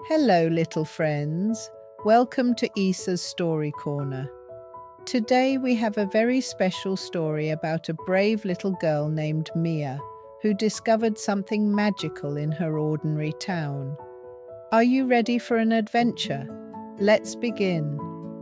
Hello, little friends. Welcome to Issa's Story Corner. Today we have a very special story about a brave little girl named Mia who discovered something magical in her ordinary town. Are you ready for an adventure? Let's begin.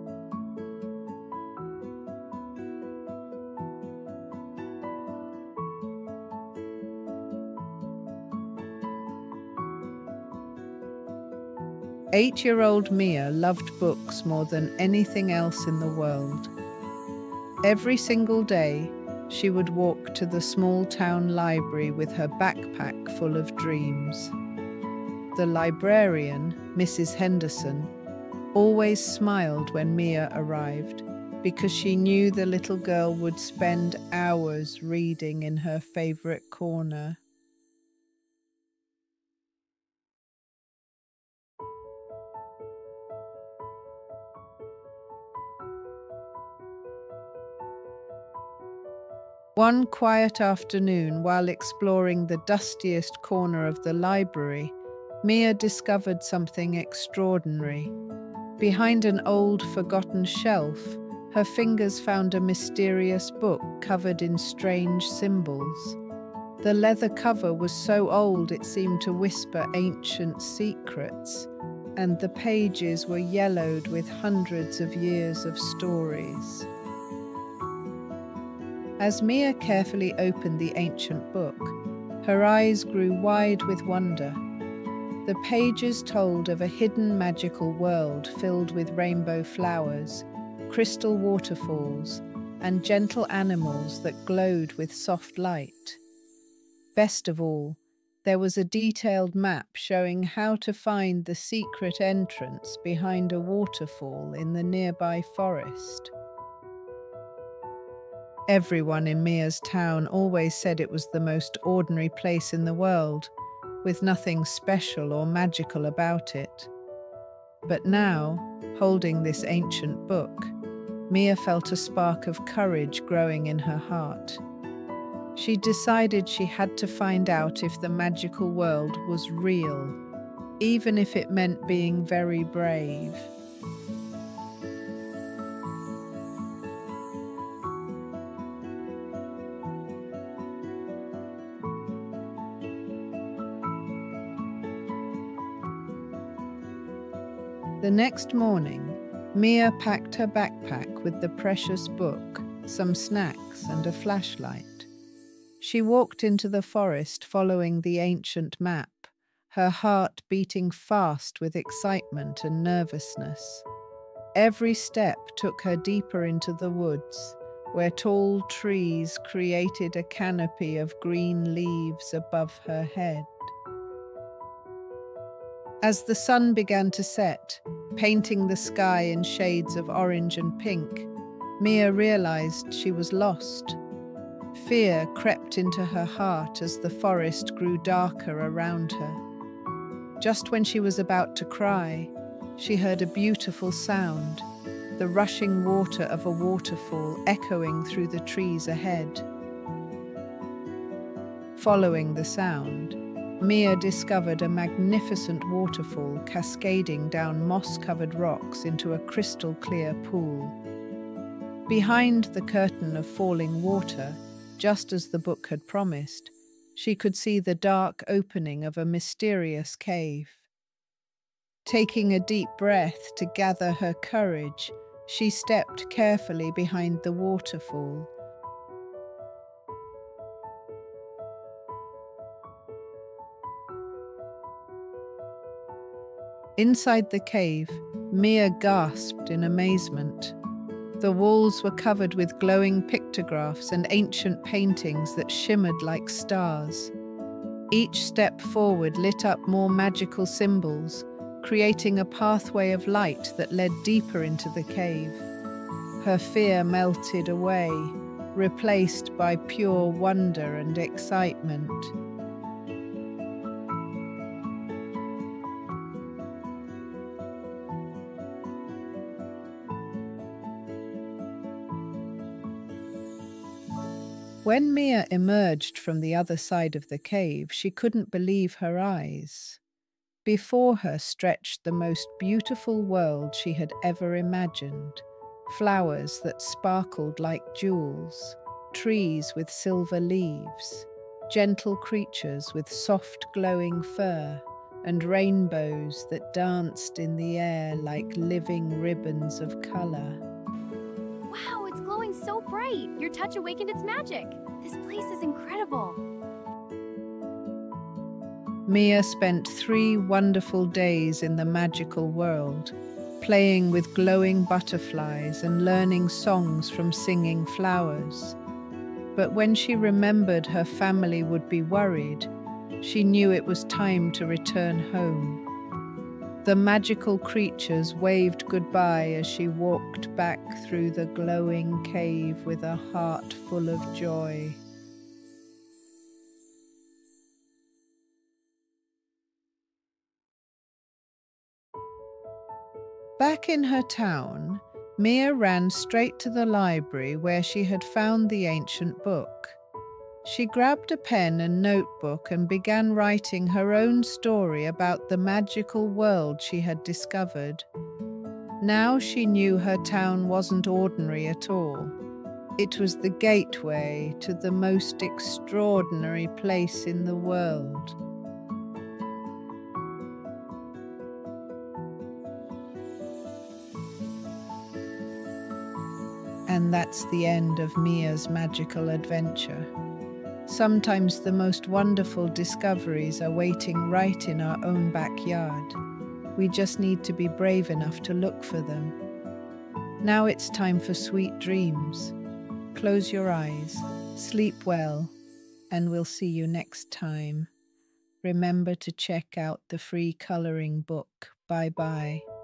8-year-old Mia loved books more than anything else in the world. Every single day, she would walk to the small town library with her backpack full of dreams. The librarian, Mrs. Henderson, always smiled when Mia arrived because she knew the little girl would spend hours reading in her favorite corner. One quiet afternoon, while exploring the dustiest corner of the library, Mia discovered something extraordinary. Behind an old, forgotten shelf, her fingers found a mysterious book covered in strange symbols. The leather cover was so old it seemed to whisper ancient secrets, and the pages were yellowed with hundreds of years of stories. As Mia carefully opened the ancient book, her eyes grew wide with wonder. The pages told of a hidden magical world filled with rainbow flowers, crystal waterfalls, and gentle animals that glowed with soft light. Best of all, there was a detailed map showing how to find the secret entrance behind a waterfall in the nearby forest. Everyone in Mia's town always said it was the most ordinary place in the world, with nothing special or magical about it. But now, holding this ancient book, Mia felt a spark of courage growing in her heart. She decided she had to find out if the magical world was real, even if it meant being very brave. The next morning, Mia packed her backpack with the precious book, some snacks, and a flashlight. She walked into the forest following the ancient map, her heart beating fast with excitement and nervousness. Every step took her deeper into the woods, where tall trees created a canopy of green leaves above her head. As the sun began to set, painting the sky in shades of orange and pink, Mia realized she was lost. Fear crept into her heart as the forest grew darker around her. Just when she was about to cry, she heard a beautiful sound, the rushing water of a waterfall echoing through the trees ahead. Following the sound, Mia discovered a magnificent waterfall cascading down moss-covered rocks into a crystal-clear pool. Behind the curtain of falling water, just as the book had promised, she could see the dark opening of a mysterious cave. Taking a deep breath to gather her courage, she stepped carefully behind the waterfall. Inside the cave, Mia gasped in amazement. The walls were covered with glowing pictographs and ancient paintings that shimmered like stars. Each step forward lit up more magical symbols, creating a pathway of light that led deeper into the cave. Her fear melted away, replaced by pure wonder and excitement. When Mia emerged from the other side of the cave, she couldn't believe her eyes. before her stretched the most beautiful world she had ever imagined. Flowers that sparkled like jewels, trees with silver leaves, gentle creatures with soft glowing fur, and rainbows that danced in the air like living ribbons of color. Wow, it's glowing so bright! Your touch awakened its magic! This place is incredible! Mia spent 3 wonderful days in the magical world, playing with glowing butterflies and learning songs from singing flowers. But when she remembered her family would be worried, she knew it was time to return home. The magical creatures waved goodbye as she walked back through the glowing cave with a heart full of joy. Back in her town, Mia ran straight to the library where she had found the ancient book. She grabbed a pen and notebook and began writing her own story about the magical world she had discovered. Now she knew her town wasn't ordinary at all. It was the gateway to the most extraordinary place in the world. And that's the end of Mia's magical adventure. Sometimes the most wonderful discoveries are waiting right in our own backyard. We just need to be brave enough to look for them. Now it's time for sweet dreams. Close your eyes, sleep well, and we'll see you next time. Remember to check out the free coloring book. Bye-bye.